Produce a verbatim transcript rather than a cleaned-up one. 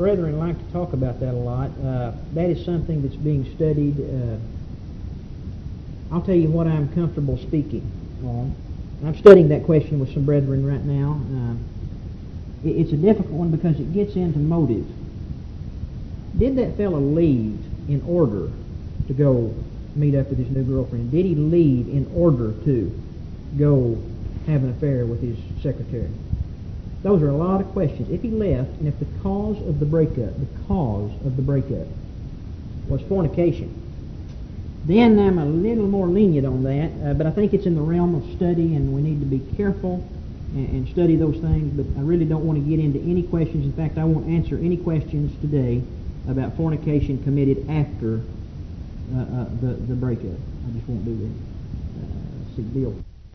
brethren like to talk about that a lot. Uh, that is something that's being studied. Uh, I'll tell you what I'm comfortable speaking on. I'm studying that question with some brethren right now. Uh, it, it's a difficult one because it gets into motive. Did that fellow leave in order to go meet up with his new girlfriend? Did he leave in order to go have an affair with his secretary? Those are a lot of questions. If he left, and if the cause of the breakup, the cause of the breakup was fornication, then I'm a little more lenient on that, uh, but I think it's in the realm of study, and we need to be careful and, and study those things, but I really don't want to get into any questions. In fact, I won't answer any questions today about fornication committed after uh, uh, the, the breakup. I just won't do that. Uh, see, Bill.